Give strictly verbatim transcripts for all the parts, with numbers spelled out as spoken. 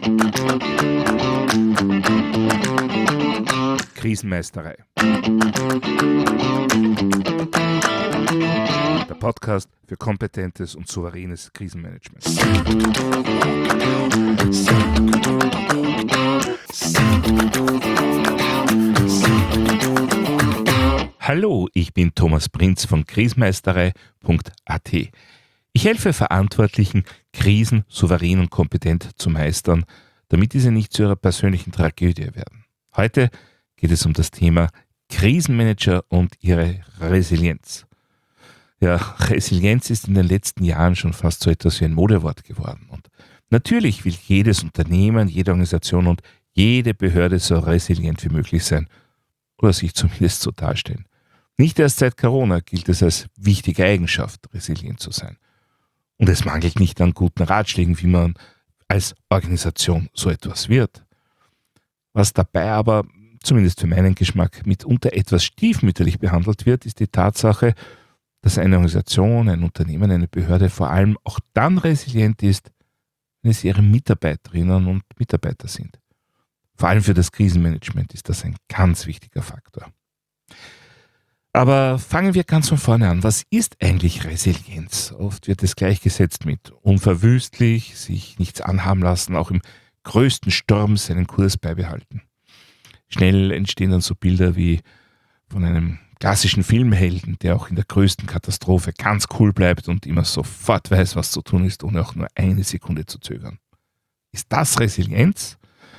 Krisenmeisterei. Der Podcast für kompetentes und souveränes Krisenmanagement. Hallo, ich bin Thomas Prinz von krisenmeisterei punkt a t. Ich helfe Verantwortlichen, Krisen souverän und kompetent zu meistern, damit diese nicht zu ihrer persönlichen Tragödie werden. Heute geht es um das Thema Krisenmanager und ihre Resilienz. Ja, Resilienz ist in den letzten Jahren schon fast so etwas wie ein Modewort geworden. Und natürlich will jedes Unternehmen, jede Organisation und jede Behörde so resilient wie möglich sein oder sich zumindest so darstellen. Nicht erst seit Corona gilt es als wichtige Eigenschaft, resilient zu sein. Und es mangelt nicht an guten Ratschlägen, wie man als Organisation so etwas wird. Was dabei aber, zumindest für meinen Geschmack, mitunter etwas stiefmütterlich behandelt wird, ist die Tatsache, dass eine Organisation, ein Unternehmen, eine Behörde vor allem auch dann resilient ist, wenn es ihre Mitarbeiterinnen und Mitarbeiter sind. Vor allem für das Krisenmanagement ist das ein ganz wichtiger Faktor. Aber fangen wir ganz von vorne an. Was ist eigentlich Resilienz? Oft wird es gleichgesetzt mit unverwüstlich, sich nichts anhaben lassen, auch im größten Sturm seinen Kurs beibehalten. Schnell entstehen dann so Bilder wie von einem klassischen Filmhelden, der auch in der größten Katastrophe ganz cool bleibt und immer sofort weiß, was zu tun ist, ohne auch nur eine Sekunde zu zögern. Ist das Resilienz?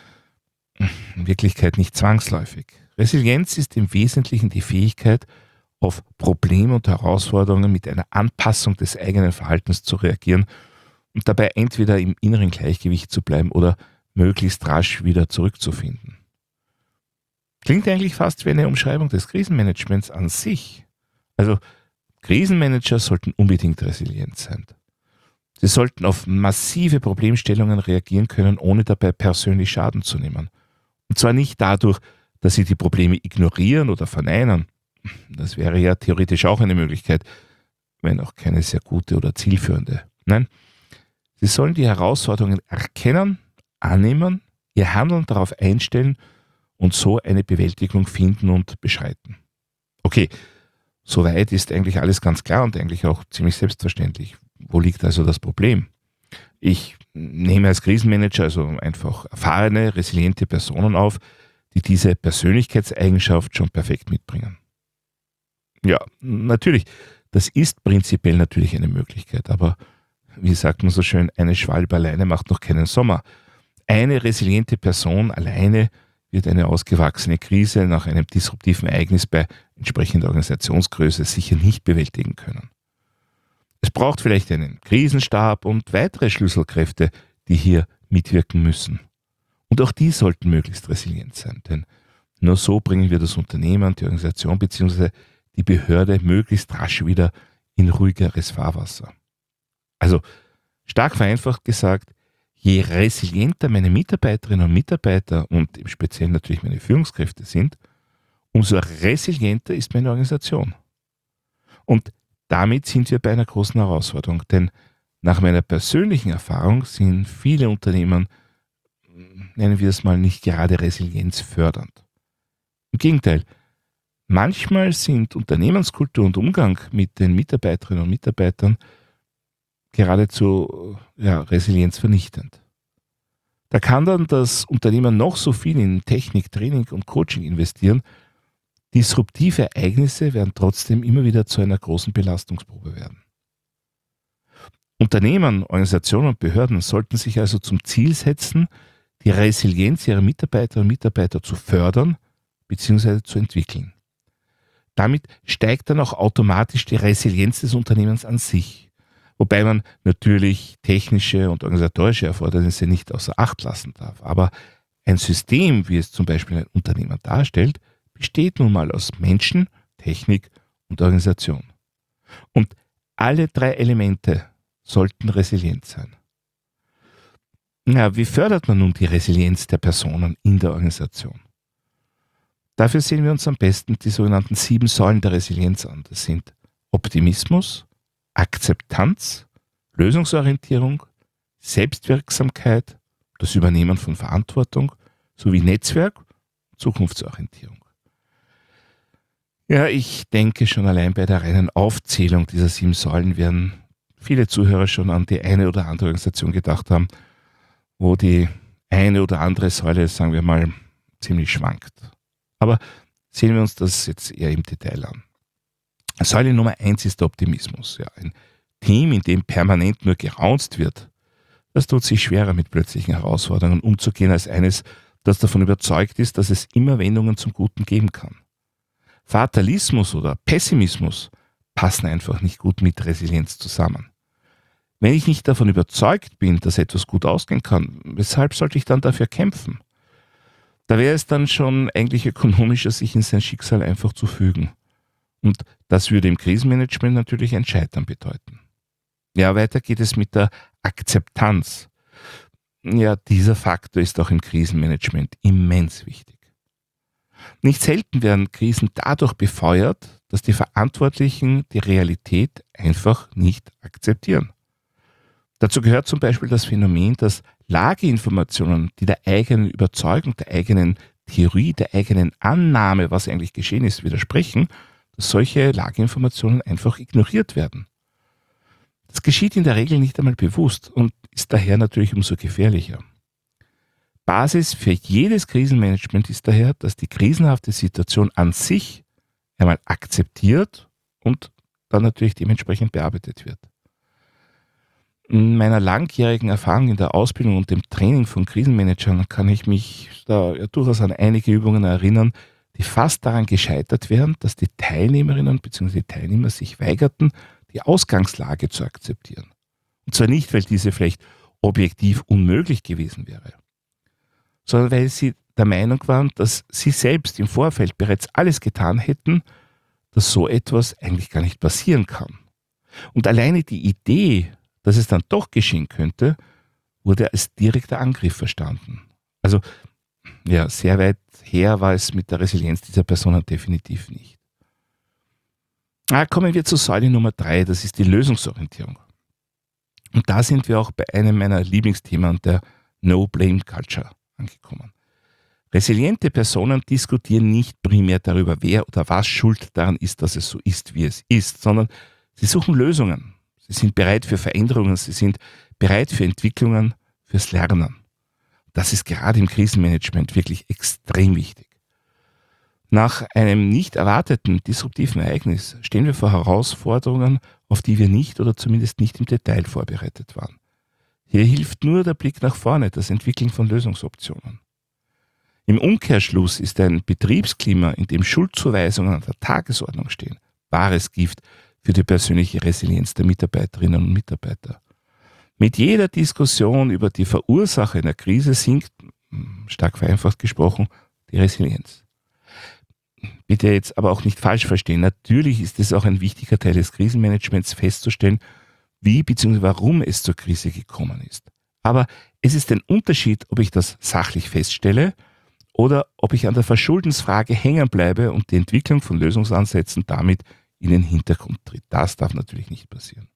In Wirklichkeit nicht zwangsläufig. Resilienz ist im Wesentlichen die Fähigkeit, auf Probleme und Herausforderungen mit einer Anpassung des eigenen Verhaltens zu reagieren und dabei entweder im inneren Gleichgewicht zu bleiben oder möglichst rasch wieder zurückzufinden. Klingt eigentlich fast wie eine Umschreibung des Krisenmanagements an sich. Also Krisenmanager sollten unbedingt resilient sein. Sie sollten auf massive Problemstellungen reagieren können, ohne dabei persönlich Schaden zu nehmen. Und zwar nicht dadurch, dass sie die Probleme ignorieren oder verneinen. Das wäre ja theoretisch auch eine Möglichkeit, wenn auch keine sehr gute oder zielführende. Nein, sie sollen die Herausforderungen erkennen, annehmen, ihr Handeln darauf einstellen und so eine Bewältigung finden und beschreiten. Okay, soweit ist eigentlich alles ganz klar und eigentlich auch ziemlich selbstverständlich. Wo liegt also das Problem? Ich nehme als Krisenmanager also einfach erfahrene, resiliente Personen auf, die diese Persönlichkeitseigenschaft schon perfekt mitbringen. Ja, natürlich, das ist prinzipiell natürlich eine Möglichkeit, aber wie sagt man so schön, eine Schwalbe alleine macht noch keinen Sommer. Eine resiliente Person alleine wird eine ausgewachsene Krise nach einem disruptiven Ereignis bei entsprechender Organisationsgröße sicher nicht bewältigen können. Es braucht vielleicht einen Krisenstab und weitere Schlüsselkräfte, die hier mitwirken müssen. Und auch die sollten möglichst resilient sein, denn nur so bringen wir das Unternehmen, die Organisation bzw. die Behörde möglichst rasch wieder in ruhigeres Fahrwasser. Also stark vereinfacht gesagt, je resilienter meine Mitarbeiterinnen und Mitarbeiter und im Speziellen natürlich meine Führungskräfte sind, umso resilienter ist meine Organisation. Und damit sind wir bei einer großen Herausforderung, denn nach meiner persönlichen Erfahrung sind viele Unternehmen, nennen wir es mal, nicht gerade resilienzfördernd. Im Gegenteil, manchmal sind Unternehmenskultur und Umgang mit den Mitarbeiterinnen und Mitarbeitern geradezu ja, resilienzvernichtend. Da kann dann das Unternehmen noch so viel in Technik, Training und Coaching investieren. Disruptive Ereignisse werden trotzdem immer wieder zu einer großen Belastungsprobe werden. Unternehmen, Organisationen und Behörden sollten sich also zum Ziel setzen, die Resilienz ihrer Mitarbeiterinnen und Mitarbeiter zu fördern bzw. zu entwickeln. Damit steigt dann auch automatisch die Resilienz des Unternehmens an sich, wobei man natürlich technische und organisatorische Erfordernisse nicht außer Acht lassen darf. Aber ein System, wie es zum Beispiel ein Unternehmen darstellt, besteht nun mal aus Menschen, Technik und Organisation. Und alle drei Elemente sollten resilient sein. Ja, wie fördert man nun die Resilienz der Personen in der Organisation? Dafür sehen wir uns am besten die sogenannten sieben Säulen der Resilienz an. Das sind Optimismus, Akzeptanz, Lösungsorientierung, Selbstwirksamkeit das Übernehmen von Verantwortung sowie Netzwerk, Zukunftsorientierung. Ja, ich denke schon allein bei der reinen Aufzählung dieser sieben Säulen werden viele Zuhörer schon an die eine oder andere Organisation gedacht haben, wo die eine oder andere Säule, sagen wir mal, ziemlich schwankt. Aber sehen wir uns das jetzt eher im Detail an. Säule Nummer eins ist der Optimismus. Ja, ein Team, in dem permanent nur geraunzt wird, das tut sich schwerer, mit plötzlichen Herausforderungen umzugehen, als eines, das davon überzeugt ist, dass es immer Wendungen zum Guten geben kann. Fatalismus oder Pessimismus passen einfach nicht gut mit Resilienz zusammen. Wenn ich nicht davon überzeugt bin, dass etwas gut ausgehen kann, weshalb sollte ich dann dafür kämpfen? Da wäre es dann schon eigentlich ökonomischer, sich in sein Schicksal einfach zu fügen. Und das würde im Krisenmanagement natürlich ein Scheitern bedeuten. Ja, weiter geht es mit der Akzeptanz. Ja, dieser Faktor ist auch im Krisenmanagement immens wichtig. Nicht selten werden Krisen dadurch befeuert, dass die Verantwortlichen die Realität einfach nicht akzeptieren. Dazu gehört zum Beispiel das Phänomen, dass Lageinformationen, die der eigenen Überzeugung, der eigenen Theorie, der eigenen Annahme, was eigentlich geschehen ist, widersprechen, dass solche Lageinformationen einfach ignoriert werden. Das geschieht in der Regel nicht einmal bewusst und ist daher natürlich umso gefährlicher. Basis für jedes Krisenmanagement ist daher, dass die krisenhafte Situation an sich einmal akzeptiert und dann natürlich dementsprechend bearbeitet wird. In meiner langjährigen Erfahrung in der Ausbildung und dem Training von Krisenmanagern kann ich mich da ja durchaus an einige Übungen erinnern, die fast daran gescheitert wären, dass die Teilnehmerinnen bzw. die Teilnehmer sich weigerten, die Ausgangslage zu akzeptieren. Und zwar nicht, weil diese vielleicht objektiv unmöglich gewesen wäre, sondern weil sie der Meinung waren, dass sie selbst im Vorfeld bereits alles getan hätten, dass so etwas eigentlich gar nicht passieren kann. Und alleine die Idee, dass es dann doch geschehen könnte, wurde als direkter Angriff verstanden. Also ja, sehr weit her war es mit der Resilienz dieser Personen definitiv nicht. Ah, kommen wir zu Säule Nummer drei, das ist die Lösungsorientierung. Und da sind wir auch bei einem meiner Lieblingsthemen, der No-Blame-Culture, angekommen. Resiliente Personen diskutieren nicht primär darüber, wer oder was schuld daran ist, dass es so ist, wie es ist, sondern sie suchen Lösungen. Sie sind bereit für Veränderungen, sie sind bereit für Entwicklungen, fürs Lernen. Das ist gerade im Krisenmanagement wirklich extrem wichtig. Nach einem nicht erwarteten disruptiven Ereignis stehen wir vor Herausforderungen, auf die wir nicht oder zumindest nicht im Detail vorbereitet waren. Hier hilft nur der Blick nach vorne, das Entwickeln von Lösungsoptionen. Im Umkehrschluss ist ein Betriebsklima, in dem Schuldzuweisungen an der Tagesordnung stehen, wahres Gift für die persönliche Resilienz der Mitarbeiterinnen und Mitarbeiter. Mit jeder Diskussion über die Verursacher einer Krise sinkt, stark vereinfacht gesprochen, die Resilienz. Bitte jetzt aber auch nicht falsch verstehen. Natürlich ist es auch ein wichtiger Teil des Krisenmanagements festzustellen, wie bzw. warum es zur Krise gekommen ist. Aber es ist ein Unterschied, ob ich das sachlich feststelle oder ob ich an der Verschuldensfrage hängen bleibe und die Entwicklung von Lösungsansätzen damit in den Hintergrund tritt. Das darf natürlich nicht passieren.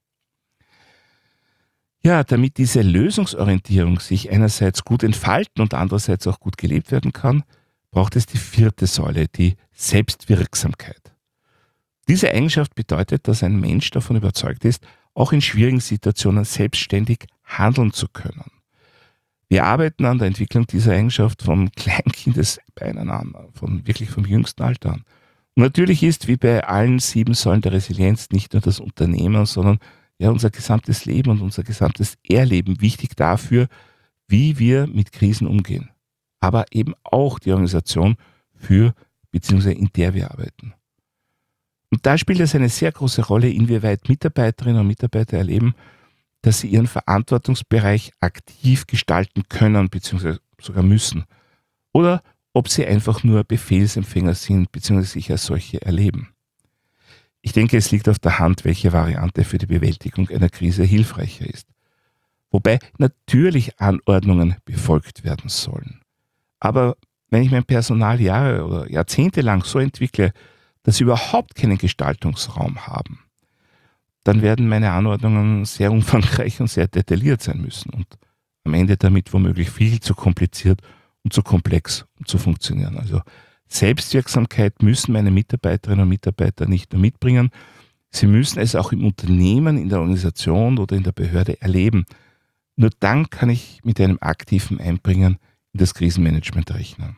Ja, damit diese Lösungsorientierung sich einerseits gut entfalten und andererseits auch gut gelebt werden kann, braucht es die vierte Säule, die Selbstwirksamkeit. Diese Eigenschaft bedeutet, dass ein Mensch davon überzeugt ist, auch in schwierigen Situationen selbstständig handeln zu können. Wir arbeiten an der Entwicklung dieser Eigenschaft vom Kleinkindesbeinen an, von wirklich vom jüngsten Alter an. Und natürlich ist, wie bei allen sieben Säulen der Resilienz, nicht nur das Unternehmen, sondern ja unser gesamtes Leben und unser gesamtes Erleben wichtig dafür, wie wir mit Krisen umgehen. Aber eben auch die Organisation, für bzw. in der wir arbeiten. Und da spielt es eine sehr große Rolle, inwieweit Mitarbeiterinnen und Mitarbeiter erleben, dass sie ihren Verantwortungsbereich aktiv gestalten können bzw. sogar müssen. Oder ob sie einfach nur Befehlsempfänger sind bzw. sich als solche erleben. Ich denke, es liegt auf der Hand, welche Variante für die Bewältigung einer Krise hilfreicher ist. Wobei natürlich Anordnungen befolgt werden sollen. Aber wenn ich mein Personal Jahre oder Jahrzehnte lang so entwickle, dass sie überhaupt keinen Gestaltungsraum haben, dann werden meine Anordnungen sehr umfangreich und sehr detailliert sein müssen. Und am Ende damit womöglich viel zu kompliziert und zu komplex, um zu funktionieren. Also Selbstwirksamkeit müssen meine Mitarbeiterinnen und Mitarbeiter nicht nur mitbringen, sie müssen es auch im Unternehmen, in der Organisation oder in der Behörde erleben. Nur dann kann ich mit einem aktiven Einbringen in das Krisenmanagement rechnen.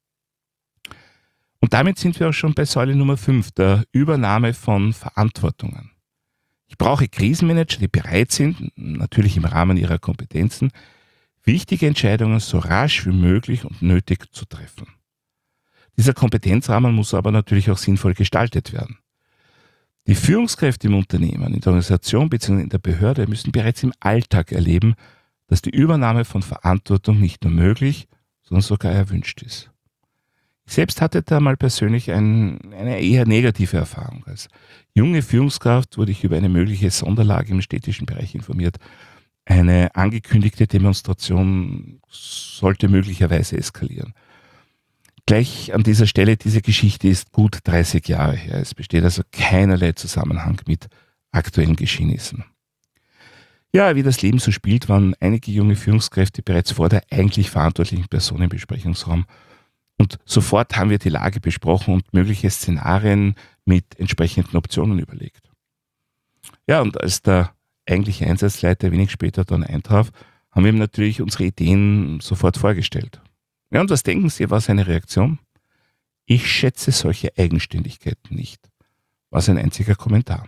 Und damit sind wir auch schon bei Säule Nummer fünf, der Übernahme von Verantwortungen. Ich brauche Krisenmanager, die bereit sind, natürlich im Rahmen ihrer Kompetenzen, wichtige Entscheidungen so rasch wie möglich und nötig zu treffen. Dieser Kompetenzrahmen muss aber natürlich auch sinnvoll gestaltet werden. Die Führungskräfte im Unternehmen, in der Organisation bzw. in der Behörde müssen bereits im Alltag erleben, dass die Übernahme von Verantwortung nicht nur möglich, sondern sogar erwünscht ist. Ich selbst hatte da mal persönlich ein, eine eher negative Erfahrung. Als junge Führungskraft wurde ich über eine mögliche Sonderlage im städtischen Bereich informiert. Eine angekündigte Demonstration sollte möglicherweise eskalieren. Gleich an dieser Stelle, diese Geschichte ist gut dreißig Jahre her. Es besteht also keinerlei Zusammenhang mit aktuellen Geschehnissen. Ja, wie das Leben so spielt, waren einige junge Führungskräfte bereits vor der eigentlich verantwortlichen Person im Besprechungsraum. Und sofort haben wir die Lage besprochen und mögliche Szenarien mit entsprechenden Optionen überlegt. Ja, und als der eigentliche Einsatzleiter wenig später dann eintraf, haben wir ihm natürlich unsere Ideen sofort vorgestellt. Ja, und was denken Sie, war seine Reaktion? Ich schätze solche Eigenständigkeiten nicht, war sein einziger Kommentar.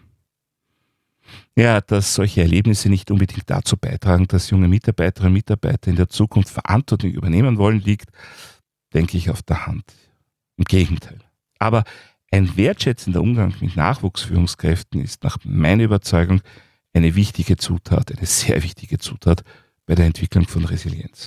Ja, dass solche Erlebnisse nicht unbedingt dazu beitragen, dass junge Mitarbeiterinnen und Mitarbeiter in der Zukunft Verantwortung übernehmen wollen, liegt, denke ich, auf der Hand. Im Gegenteil. Aber ein wertschätzender Umgang mit Nachwuchsführungskräften ist nach meiner Überzeugung eine wichtige Zutat, eine sehr wichtige Zutat bei der Entwicklung von Resilienz.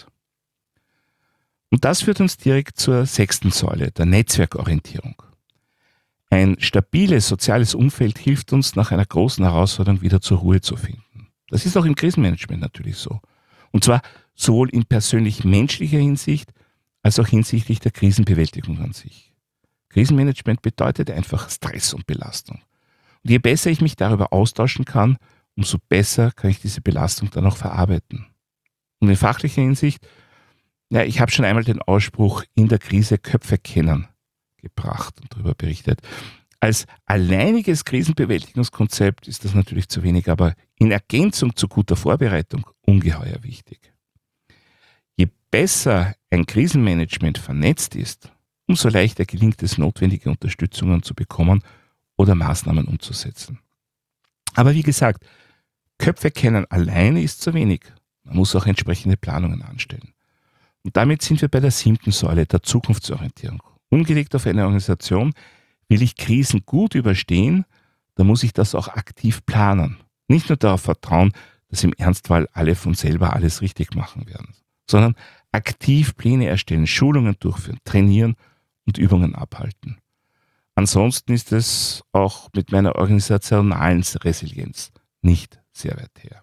Und das führt uns direkt zur sechsten Säule, der Netzwerkorientierung. Ein stabiles soziales Umfeld hilft uns, nach einer großen Herausforderung wieder zur Ruhe zu finden. Das ist auch im Krisenmanagement natürlich so. Und zwar sowohl in persönlich-menschlicher Hinsicht, als auch hinsichtlich der Krisenbewältigung an sich. Krisenmanagement bedeutet einfach Stress und Belastung. Und je besser ich mich darüber austauschen kann, umso besser kann ich diese Belastung dann auch verarbeiten. Und in fachlicher Hinsicht, ja, ich habe schon einmal den Ausspruch in der Krise Köpfe kennen gebracht und darüber berichtet. Als alleiniges Krisenbewältigungskonzept ist das natürlich zu wenig, aber in Ergänzung zu guter Vorbereitung ungeheuer wichtig. Je besser ein Krisenmanagement vernetzt ist, umso leichter gelingt es, notwendige Unterstützungen zu bekommen oder Maßnahmen umzusetzen. Aber wie gesagt, Köpfe kennen alleine ist zu wenig. Man muss auch entsprechende Planungen anstellen. Und damit sind wir bei der siebten Säule, der Zukunftsorientierung. Umgelegt auf eine Organisation, will ich Krisen gut überstehen, dann muss ich das auch aktiv planen. Nicht nur darauf vertrauen, dass im Ernstfall alle von selber alles richtig machen werden, sondern aktiv Pläne erstellen, Schulungen durchführen, trainieren und Übungen abhalten. Ansonsten ist es auch mit meiner organisationalen Resilienz nicht sehr weit her.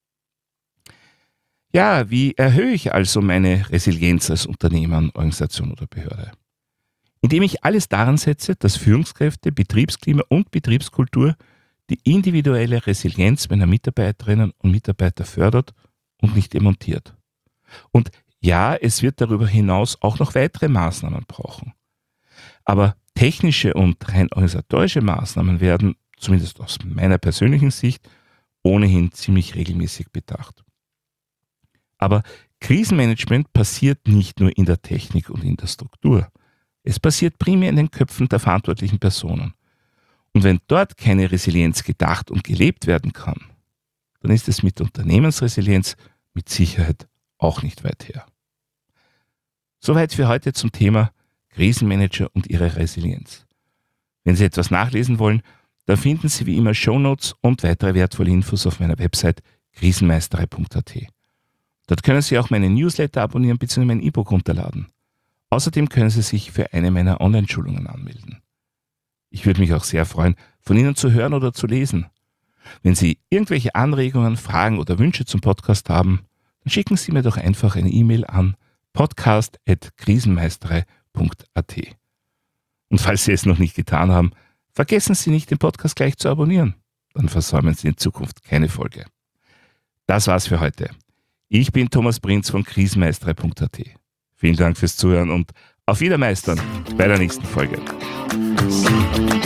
Ja, wie erhöhe ich also meine Resilienz als Unternehmen, Organisation oder Behörde? Indem ich alles daran setze, dass Führungskräfte, Betriebsklima und Betriebskultur die individuelle Resilienz meiner Mitarbeiterinnen und Mitarbeiter fördert und nicht demontiert. Und ja, es wird darüber hinaus auch noch weitere Maßnahmen brauchen. Aber technische und rein organisatorische Maßnahmen werden, zumindest aus meiner persönlichen Sicht, ohnehin ziemlich regelmäßig bedacht. Aber Krisenmanagement passiert nicht nur in der Technik und in der Struktur. Es passiert primär in den Köpfen der verantwortlichen Personen. Und wenn dort keine Resilienz gedacht und gelebt werden kann, dann ist es mit Unternehmensresilienz mit Sicherheit auch nicht weit her. Soweit für heute zum Thema Krisenmanager und ihre Resilienz. Wenn Sie etwas nachlesen wollen, dann finden Sie wie immer Shownotes und weitere wertvolle Infos auf meiner Website krisenmeisterei punkt a t. Dort können Sie auch meine Newsletter abonnieren bzw. mein E-Book runterladen. Außerdem können Sie sich für eine meiner Online-Schulungen anmelden. Ich würde mich auch sehr freuen, von Ihnen zu hören oder zu lesen. Wenn Sie irgendwelche Anregungen, Fragen oder Wünsche zum Podcast haben, dann schicken Sie mir doch einfach eine E-Mail an podcast at krisenmeisterei punkt a t. Und falls Sie es noch nicht getan haben, vergessen Sie nicht, den Podcast gleich zu abonnieren. Dann versäumen Sie in Zukunft keine Folge. Das war's für heute. Ich bin Thomas Prinz von krisenmeistere punkt a t. Vielen Dank fürs Zuhören und auf Wiedermeistern bei der nächsten Folge.